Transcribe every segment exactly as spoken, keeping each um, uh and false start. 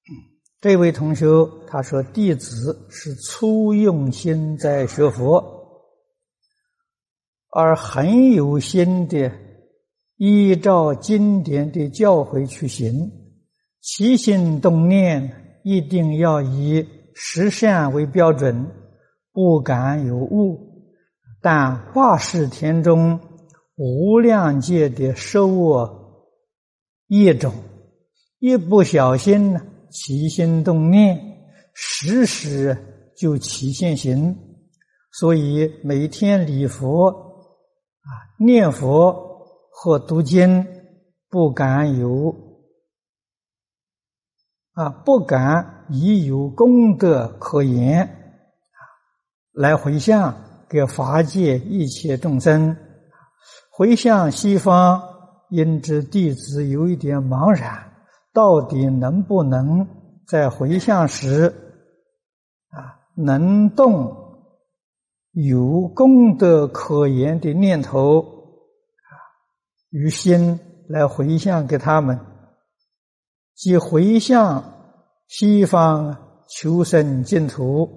这位同学他说，弟子是初用心在学佛，而很有心的依照经典的教诲去行，起心动念一定要以十善为标准，不敢有误。但化世田中无量界的受恶业种，一不小心呢，起心动念，时时就起现行。所以每天礼佛啊、念佛或读经，不敢有啊，不敢以有功德可言啊，来回向给法界一切众生。回向西方，因知弟子有一点茫然，到底能不能在回向时啊，能动有功德可言的念头啊，于心来回向给他们，即回向西方求生净土。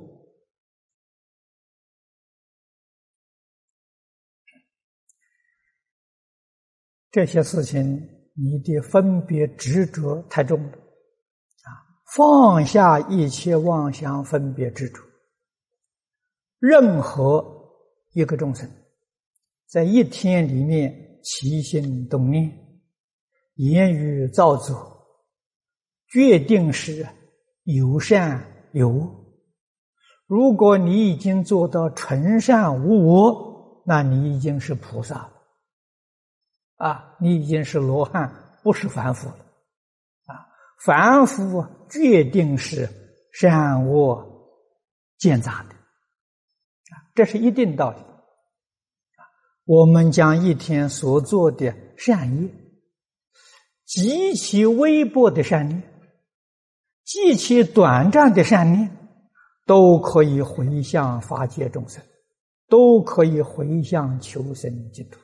这些事情你的分别执着太重了啊！放下一切妄想分别执着，任何一个众生在一天里面起心动念，言语造作，决定是有善有恶。如果你已经做到纯善无我，那你已经是菩萨了啊，你已经是罗汉，不是凡夫了啊！凡夫决定是善恶兼杂的啊，这是一定道理啊。我们将一天所做的善业，极其微薄的善念，极其短暂的善念，都可以回向法界众生，都可以回向求生净土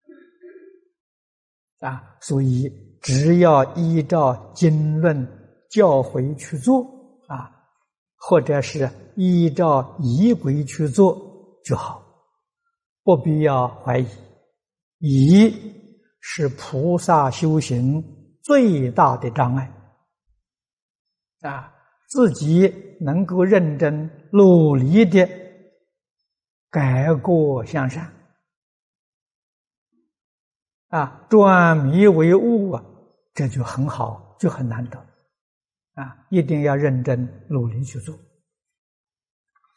啊，所以只要依照经论教诲去做啊，或者是依照仪轨去做就好，不必要怀疑。疑是菩萨修行最大的障碍啊，自己能够认真努力的改过向善啊，转迷为悟啊，这就很好，就很难得啊！一定要认真努力去做。